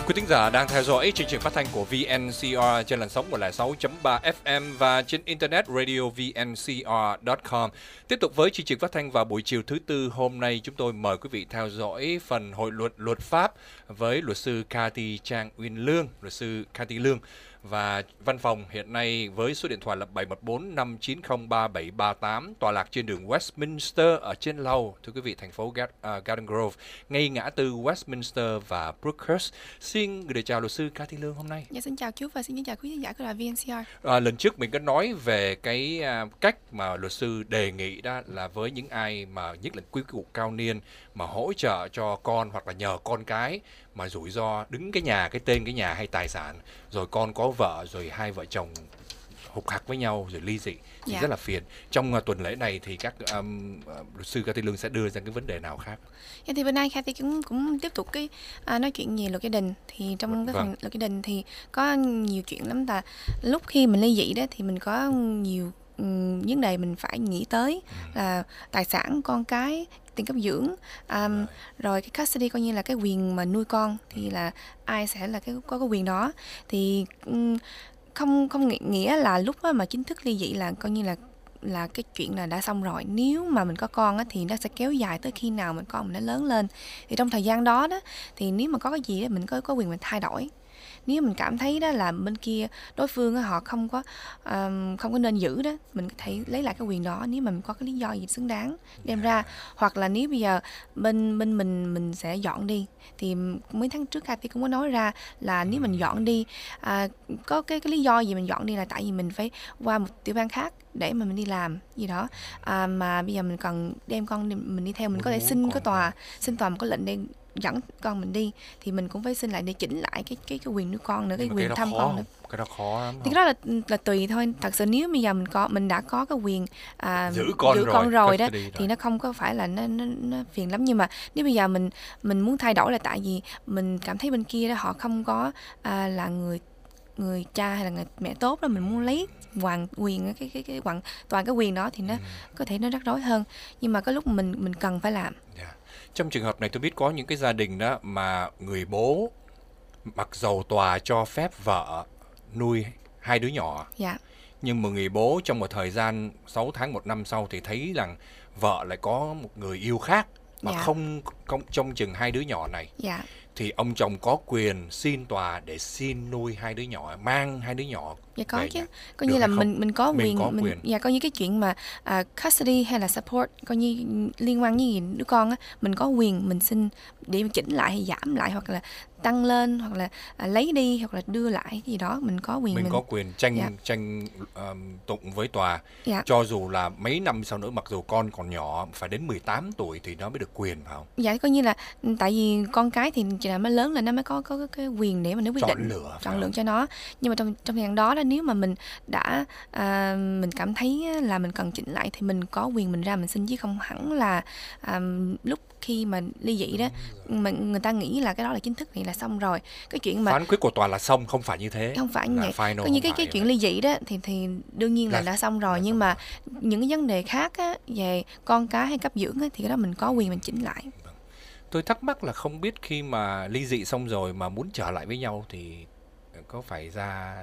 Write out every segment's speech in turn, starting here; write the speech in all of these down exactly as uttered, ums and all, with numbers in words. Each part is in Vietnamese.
Quý thính giả đang theo dõi chương trình phát thanh của vê en xê rờ trên làn sóng một không sáu chấm ba ép em và trên internet radio vê en xê rờ chấm com. Tiếp tục với chương trình phát thanh vào buổi chiều thứ tư hôm nay, chúng tôi mời quý vị theo dõi phần hội luật luật pháp với luật sư Cathy Trang Uyên Lương, luật sư Cathy Lương. Và văn phòng hiện nay với số điện thoại là bảy một bốn năm chín không ba bảy ba tám, tọa lạc trên đường Westminster ở trên lầu, thưa quý vị, thành phố Garden Grove, ngay ngã tư Westminster và Brookhurst. Xin gửi lời chào luật sư Cathy Lương hôm nay. Dạ, xin chào chú và xin chào quý khán giả của đài vê en xê rờ. À, lần trước mình có nói về cái uh, cách mà luật sư đề nghị đó là với những ai mà nhất là quý cụ cao niên mà hỗ trợ cho con hoặc là nhờ con cái mà rủi ro đứng cái nhà, cái tên cái nhà hay tài sản, rồi con có vợ, rồi hai vợ chồng hục hặc với nhau rồi ly dị thì Dạ. rất là phiền. Trong uh, tuần lễ này thì các um, uh, luật sư Cathy Lương sẽ đưa ra cái vấn đề nào khác? Dạ, thì bên đây Cathy cũng cũng tiếp tục cái à, nói chuyện về luật gia đình. Thì trong cái Vâng. phần luật gia đình thì có nhiều chuyện lắm, là lúc khi mình ly dị đó thì mình có nhiều um, vấn đề mình phải nghĩ tới, Ừ. là tài sản, con cái, tiền cấp dưỡng, um, Rồi. rồi cái custody, coi như là cái quyền mà nuôi con thì là ai sẽ là cái có cái quyền đó. Thì um, không không nghĩ, nghĩa là lúc đó mà chính thức ly dị là coi như là là cái chuyện là đã xong rồi. Nếu mà mình có con á, thì nó sẽ kéo dài tới khi nào mình con mình nó lớn lên. Thì trong thời gian đó đó thì nếu mà có cái gì đó mình có có quyền mình thay đổi. Nếu mình cảm thấy đó là bên kia đối phương á, họ không có um, không có nên giữ đó, mình có thể lấy lại cái quyền đó nếu mà mình có cái lý do gì xứng đáng đem ra. Hoặc là nếu bây giờ bên bên mình mình sẽ dọn đi, thì mấy tháng trước Cathy cũng có nói ra là nếu mình dọn đi, à, có cái cái lý do gì mình dọn đi là tại vì mình phải qua một tiểu bang khác để mà mình đi làm gì đó, à, mà bây giờ mình cần đem con đi, mình đi theo, mình có thể xin cái tòa xin tòa một cái lệnh để dẫn con mình đi, thì mình cũng phải xin lại để chỉnh lại cái cái cái quyền nuôi con nữa, cái Nhưng mà quyền cái đó thăm khó con không? nữa. Cái đó khó lắm Thì không? cái đó là là tùy thôi. Thật sự nếu bây giờ mình có mình đã có cái quyền à, Giữ con giữ rồi, con rồi đó, custody rồi. thì nó không có phải là nó, nó nó phiền lắm. Nhưng mà nếu bây giờ mình mình muốn thay đổi là tại vì mình cảm thấy bên kia đó họ không có à, là người người cha hay là người mẹ tốt đó, mình muốn lấy hoàn quyền cái cái cái hoàn toàn cái quyền đó, thì nó Ừ. có thể nó rắc rối hơn. Nhưng mà cái lúc mình mình cần phải làm. Dạ. Trong trường hợp này tôi biết có những cái gia đình đó mà người bố mặc dầu tòa cho phép vợ nuôi hai đứa nhỏ, Dạ. nhưng mà người bố trong một thời gian sáu tháng một năm sau thì thấy rằng vợ lại có một người yêu khác mà Dạ. không, không trông chừng hai đứa nhỏ này, Dạ. thì ông chồng có quyền xin tòa để xin nuôi hai đứa nhỏ, mang hai đứa nhỏ Dạ có về chứ, nhà. coi Được như là hay mình không? mình có Mình quyền có mình quyền. dạ coi như cái chuyện mà à, custody hay là support, coi như liên quan với gì đứa con á, mình có quyền mình xin để mà chỉnh lại hay giảm lại, hoặc là tăng lên, hoặc là à, lấy đi, hoặc là đưa lại cái gì đó, mình có quyền Mình mình, có quyền tranh Dạ. tranh um, tụng với tòa. Dạ. Cho dù là mấy năm sau nữa, mặc dù con còn nhỏ, phải đến mười tám tuổi thì nó mới được quyền, phải không? Dạ coi như là tại vì con cái thì chỉ là mới lớn là nó mới có có cái, cái quyền để mà nó quyết Chọn định lựa, phải chọn không? lựa cho nó. Nhưng mà trong trong thời gian đó đó, nếu mà mình đã à, mình cảm thấy á, là mình cần chỉnh lại, thì mình có quyền mình ra mình xin, chứ không hẳn là à, lúc khi mà ly dị đó mà người ta nghĩ là cái đó là chính thức thì là xong rồi. Cái chuyện mà Phán quyết của tòa là xong, không phải như thế. không phải như Là vậy. final, Coi như không cái phải cái như chuyện vậy. ly dị đó thì thì đương nhiên là, Là- đã xong rồi. là Nhưng xong mà những cái vấn đề khác á, về con cái hay cấp dưỡng á, thì cái đó mình có quyền mình chỉnh lại. Tôi thắc mắc là không biết khi mà ly dị xong rồi mà muốn trở lại với nhau thì có phải ra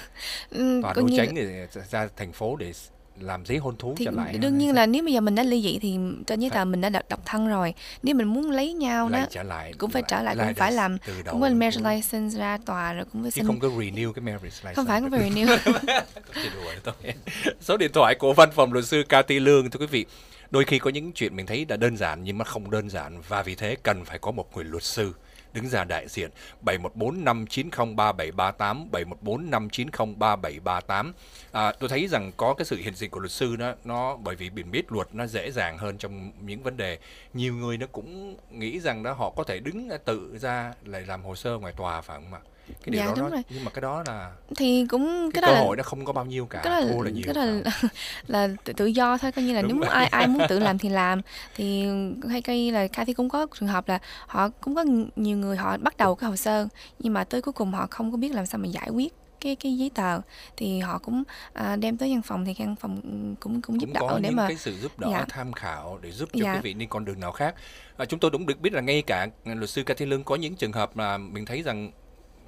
Ừ, tòa coi đối như chánh để ra thành phố để làm giấy hôn thú thì trở lại? đương nhiên là nếu bây giờ mình đã ly dị thì trên giấy tờ mình đã độc, độc thân rồi. Nếu mình muốn lấy nhau lại đó trở lại cũng phải trở lại, lại cũng phải từ- làm từ đầu cũng phải đến marriage cuối. license ra tòa, rồi cũng phải Chứ xin. không có renew cái marriage license. Không phải, không phải renew. Chỉ đùa thôi. Số điện thoại của văn phòng luật sư Cathy Lương, thưa quý vị. Đôi khi có những chuyện mình thấy là đơn giản nhưng mà không đơn giản, và vì thế cần phải có một người luật sư đứng ra đại diện. Bảy một bốn năm chín không ba bảy ba tám, bảy một bốn năm chín không ba bảy ba tám. À, tôi thấy rằng có cái sự hiện diện của luật sư đó, nó bởi vì mình biết luật nó dễ dàng hơn trong những vấn đề. Nhiều người nó cũng nghĩ rằng đó họ có thể đứng tự ra lại làm hồ sơ ngoài tòa, phải không ạ? Cái điều Dạ, đó đúng nó, rồi. nhưng mà cái đó là Thì cũng cái cái đó cơ là hội nó không có bao nhiêu cả, cái đó là, thua là nhiều. cái đó phải là, không? là tự, tự do thôi, coi như là Đúng nếu vậy. ai ai muốn tự làm thì làm. Thì hay coi là Cathy cũng có trường hợp là họ cũng có nhiều người họ bắt đầu cái hồ sơ, nhưng mà tới cuối cùng họ không có biết làm sao mà giải quyết cái cái giấy tờ, thì họ cũng à, đem tới văn phòng, thì văn phòng cũng cũng giúp Cũng đỡ có để những mà cái sự giúp đỡ, Dạ. tham khảo để giúp cho Dạ. quý vị đi con đường nào khác. À, chúng tôi cũng được biết là ngay cả luật sư Cathy Lương có những trường hợp là mình thấy rằng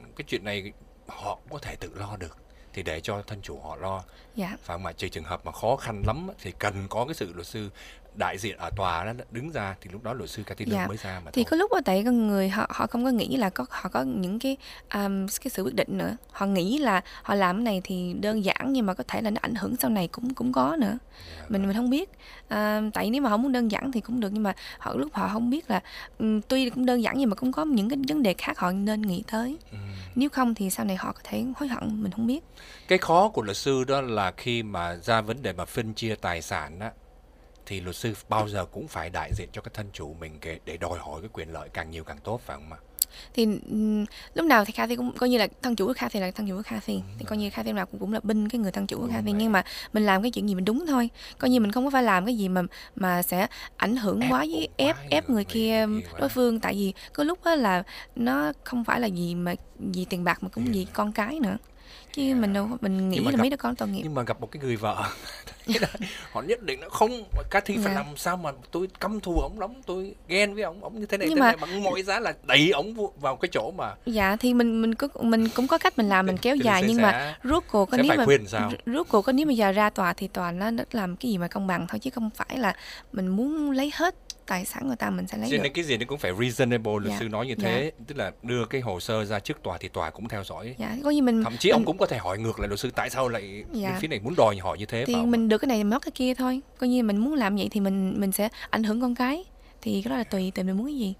cái chuyện này họ cũng có thể tự lo được thì để cho thân chủ họ lo. Dạ. Phải không ạ? Trừ trường hợp mà khó khăn lắm thì cần có cái sự luật sư đại diện ở tòa đó đứng ra thì lúc đó luật sư Cathy Lương Dạ. mới ra mà Thì thôi. có lúc á, tại con người họ họ không có nghĩ là có họ có những cái um, cái sự quyết định nữa. Họ nghĩ là họ làm cái này thì đơn giản nhưng mà có thể là nó ảnh hưởng sau này cũng cũng có nữa. Dạ, Mình vâng. mình không biết. À, tại nếu mà họ muốn đơn giản thì cũng được, nhưng mà họ lúc họ không biết là um, tuy cũng đơn giản nhưng mà cũng có những cái vấn đề khác họ nên nghĩ tới. Ừ. Nếu không thì sau này họ có thể hối hận, mình không biết. Cái khó của luật sư đó là khi mà ra vấn đề mà phân chia tài sản á, thì luật sư bao giờ cũng phải đại diện cho cái thân chủ mình để, để đòi hỏi cái quyền lợi càng nhiều càng tốt, phải không ạ? Thì um, lúc nào thì Cathy cũng coi như là thân chủ của Cathy là thân chủ của Cathy, Ừ. thì coi như Cathy lúc nào cũng cũng là binh cái người thân chủ của Đúng Cathy, vậy. nhưng mà mình làm cái chuyện gì mình đúng thôi, coi như mình không có phải làm cái gì mà mà sẽ ảnh hưởng Ép quá buộc với quá ép ép người người này, kia người kia quá. đối phương, tại vì có lúc á là nó không phải là gì mà gì tiền bạc mà cũng Ừ. vì con cái nữa, chứ Yeah. mình đâu mình nghĩ Nhưng mà là gặp- mấy đứa con tội nghiệp. Nhưng mà gặp một cái người vợ thế là họ nhất định nó không, Cathy phải Dạ. làm sao mà tôi căm thù ổng lắm, tôi ghen với ổng, ổng như thế này Nhưng thế mà- này, bằng mọi giá là đẩy ổng vô- vào cái chỗ mà Dạ thì mình mình có mình cũng có cách mình làm, mình kéo thì dài, sẽ- nhưng sẽ- mà rốt cuộc có sẽ nếu phải mà khuyên sao? r- rốt cuộc có nếu mà giờ ra tòa thì tòa nó nó làm cái gì mà công bằng thôi, chứ không phải là mình muốn lấy hết tài sản người ta mình sẽ lấy cho được. nên cái gì nó cũng phải reasonable, luật Dạ. sư nói như thế, tức là đưa cái hồ sơ ra trước tòa thì tòa cũng theo dõi. Dạ, coi như mình Thậm chí mình, ông cũng có thể hỏi ngược lại luật sư tại sao lại Dạ. bên phía này muốn đòi hỏi như thế, thì phải không? mình được cái này mình mất cái kia thôi. Coi như mình muốn làm vậy thì mình mình sẽ ảnh hưởng con cái. Thì cái đó là tùy tùy mình muốn cái gì.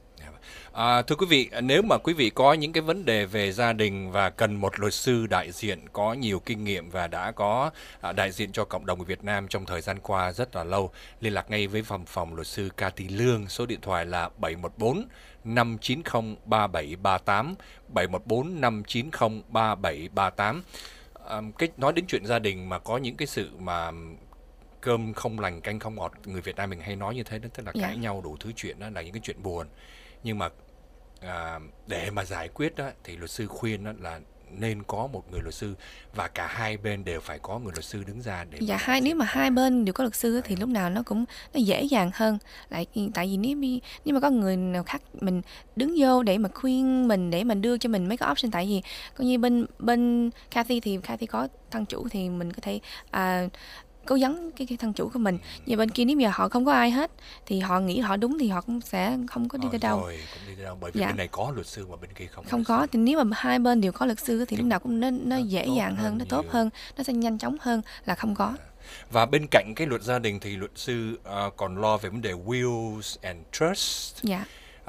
À, thưa quý vị, nếu mà quý vị có những cái vấn đề về gia đình và cần một luật sư đại diện có nhiều kinh nghiệm và đã có à, đại diện cho cộng đồng người Việt Nam trong thời gian qua rất là lâu, liên lạc ngay với văn phòng luật sư Cathy Lương, số điện thoại là bảy một bốn năm chín không ba bảy ba tám, bảy một bốn năm chín không ba bảy ba tám. À, cái nói đến chuyện gia đình mà có những cái sự mà cơm không lành canh không ngọt, người Việt Nam mình hay nói như thế đó, tức là Dạ. cãi nhau đủ thứ chuyện, đó là những cái chuyện buồn. Nhưng mà à, để mà giải quyết đó, thì luật sư khuyên đó là nên có một người luật sư và cả hai bên đều phải có người luật sư đứng ra để Dạ mà hai đại nếu diện. mà hai bên đều có luật sư á, thì lúc nào nó cũng nó dễ dàng hơn. Lại tại vì nếu như- nếu mà có người nào khác mình đứng vô để mà khuyên mình, để mình đưa cho mình mấy cái option, tại vì coi như bên bên Cathy thì Cathy có thân chủ thì mình có thể à, cố vấn cái, cái thân chủ của mình. Nhưng bên kia nếu giờ họ không có ai hết thì họ nghĩ họ đúng thì họ cũng sẽ không có đi Ờ, tới đâu. Rồi, cũng đi tới đâu, bởi vì Dạ. bên này có luật sư mà bên kia không, Không luật có sư. thì nếu mà hai bên đều có luật sư thì Thì lúc nào cũng nó nó nó dễ tốt dàng hơn hơn, nó tốt nhiều. hơn, nó sẽ nhanh chóng hơn là không có. Và bên cạnh cái luật gia đình thì luật sư à, còn lo về vấn đề wills and trust. Dạ.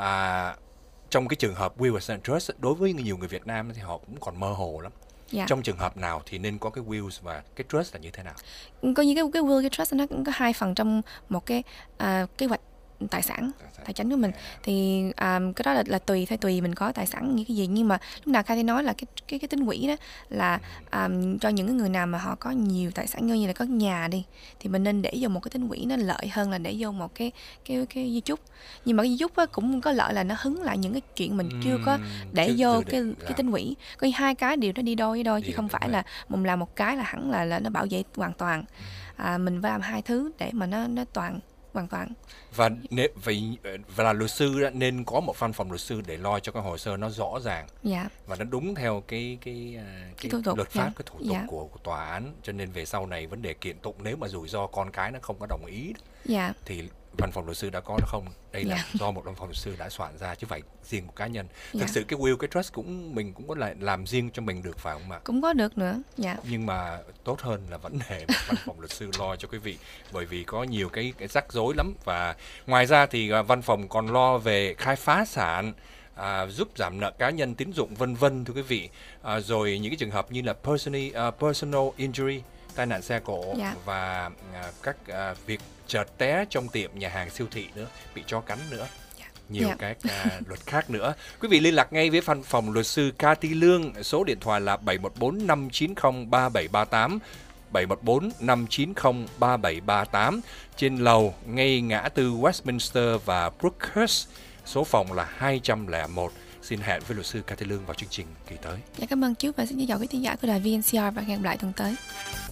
À, trong cái trường hợp will and trust, đối với nhiều người Việt Nam thì họ cũng còn mơ hồ lắm. Dạ. Trong trường hợp nào thì nên có cái wills và cái trust là như thế nào? Coi như cái cái will, cái trust nó cũng có hai phần trong một cái à, kế hoạch tài sản tài chính của mình, thì um, cái đó là, là tùy theo tùy mình có tài sản như cái gì. Nhưng mà lúc nào Cathy nói là cái cái cái tính quỹ đó là um, cho những cái người nào mà họ có nhiều tài sản, như là có nhà đi, thì mình nên để vô một cái tính quỹ nó lợi hơn là để vô một cái cái cái di chúc. Nhưng mà cái di chúc á, cũng có lợi là nó hứng lại những cái chuyện mình chưa có để Chưa vô dự cái định cái làm. tính quỹ. Coi như hai cái điều nó đi đôi với đôi, chứ Đi, không đúng phải rồi. là mình làm một cái là hẳn là là nó bảo vệ hoàn toàn. À, mình phải làm hai thứ để mà nó nó toàn hoàn toàn. Và nếu vậy và là luật sư đó, nên có một văn phòng luật sư để lo cho cái hồ sơ nó rõ ràng Dạ. và nó đúng theo cái cái à, cái, Cái thủ tục, luật pháp, dạ. cái thủ tục Dạ. của, của tòa án, cho nên về sau này vấn đề kiện tụng nếu mà rủi ro con cái nó không có đồng ý Dạ. thì văn phòng luật sư đã có nó không, đây là Dạ. do một văn phòng luật sư đã soạn ra chứ phải riêng một cá nhân. Dạ. Thực sự cái will, cái trust cũng mình cũng có lại làm riêng cho mình được, phải không ạ? Cũng có được nữa. Dạ. Nhưng mà tốt hơn là vẫn để một văn phòng luật sư lo cho quý vị, bởi vì có nhiều cái, cái rắc rối lắm. Và ngoài ra thì à, văn phòng còn lo về khai phá sản, à, giúp giảm nợ cá nhân, tín dụng vân vân thưa quý vị. À, rồi những cái trường hợp như là personal, uh, personal injury, tai nạn xe cộ, Dạ. và à, các à, việc chợt té trong tiệm, nhà hàng, siêu thị nữa, bị chó cắn nữa. Nhiều Dạ. các à, luật khác nữa. Quý vị liên lạc ngay với văn phòng luật sư Cathy Lương, số điện thoại là bảy một bốn năm chín không ba bảy ba tám, bảy một bốn năm chín không ba bảy ba tám, trên lầu ngay ngã tư Westminster và Brookhurst, số phòng là hai không một. Xin hẹn với luật sư Cathy Lương vào chương trình kỳ tới. Dạ, cảm ơn chú và xin chào quý khán giả của đài vê en xê rờ và hẹn gặp lại tuần tới.